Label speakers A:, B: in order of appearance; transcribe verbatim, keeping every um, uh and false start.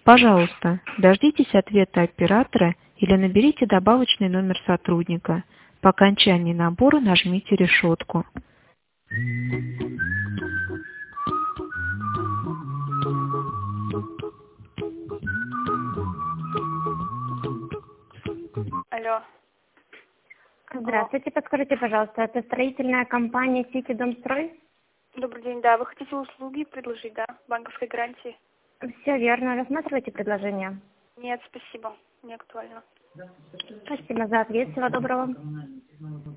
A: Пожалуйста, дождитесь ответа оператора или наберите добавочный номер сотрудника. По окончании набора нажмите решетку.
B: Алло.
C: Здравствуйте, подскажите, пожалуйста, это строительная компания «Сити Домстрой»?
B: Добрый день, да. Вы хотите услуги предложить, да? Банковской гарантии?
C: Все верно. Рассматривайте предложение.
B: Нет, спасибо. Не актуально.
C: Спасибо за ответ. Всего доброго.